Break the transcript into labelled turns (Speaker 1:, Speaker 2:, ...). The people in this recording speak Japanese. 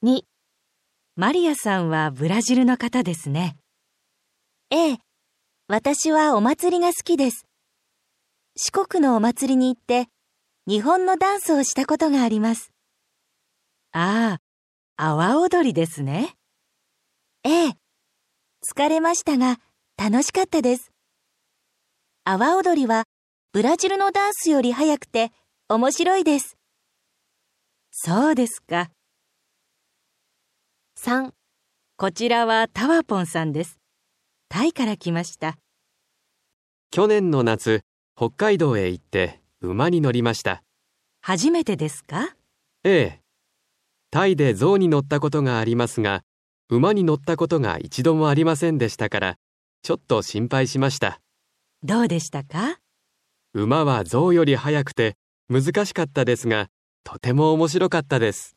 Speaker 1: 2、マリアさんはブラジルの方ですね。
Speaker 2: ええ、私はお祭りが好きです。四国のお祭りに行って、日本のダンスをしたことがあります。
Speaker 1: ああ、阿波踊りですね。
Speaker 2: ええ、疲れましたが、楽しかったです。阿波踊りは、ブラジルのダンスより早くて、面白いです。
Speaker 1: そうですか。3、こちらはタワポンさんです。タイから来ました。
Speaker 3: 去年の夏、北海道へ行って馬に乗りました。
Speaker 1: 初めてですか？
Speaker 3: ええ。タイで象に乗ったことがありますが、馬に乗ったことが一度もありませんでしたから、ちょっと心配しました。
Speaker 1: どうでしたか？
Speaker 3: 馬は象より速くて難しかったですが、とても面白かったです。